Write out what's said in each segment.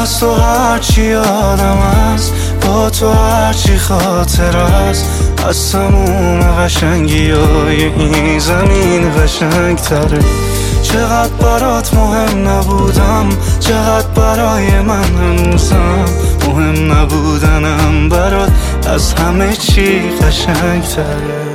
از تو هرچی یادم هست، با تو هرچی خاطر است، از تموم قشنگی های این زمین قشنگ تره. چقدر برات مهم نبودم، چقدر برای من هنوزم مهم نبودنم برات از همه چی قشنگ تره.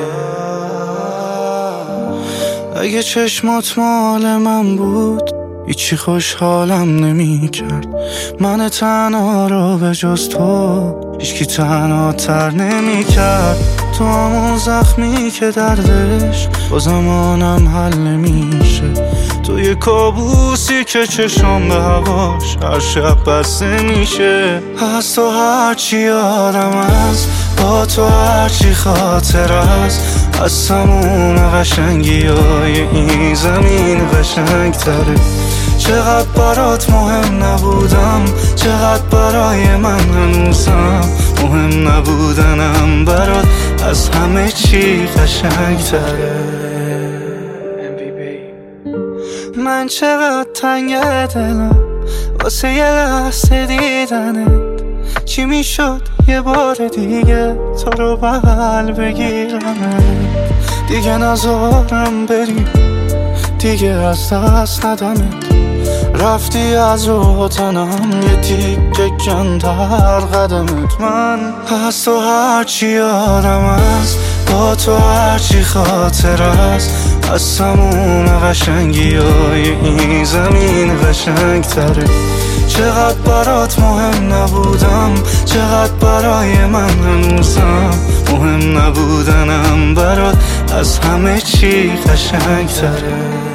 اگه چشمات مال من بود هیچی خوشحالم نمی کرد. من تنها رو به جز تو هیچکی تنها تر نمی کرد. تو همون زخمی که دردش با زمانم حل نمیشه، تو یه کابوسی که چشم به هواش هر شب بسته میشه. از تو هرچی یادم هست، با تو هرچی خاطر است، از تموم قشنگی های این زمین قشنگ تره. چقدر برات مهم نبودم، چقدر برای من هنوزم مهم نبودنم برات از همه چی قشنگ تره. من چقدر تنگ دلم واسه یه لحظه دیدنت، چی میشد یه بار دیگه تو رو بغل بگیرم، دیگه نذارم بری، دیگه از دست ندمت. رفتی از رو تنم یه تیکه کمتر قدمت. من از تو هرچی یادم هست، با تو هرچی خاطر است، از تموم قشنگی های این زمین قشنگ تره. چقدر برات مهم نبودم، چقدر برای من هنوزم مهم نبودنم برات از همه چی قشنگ تره.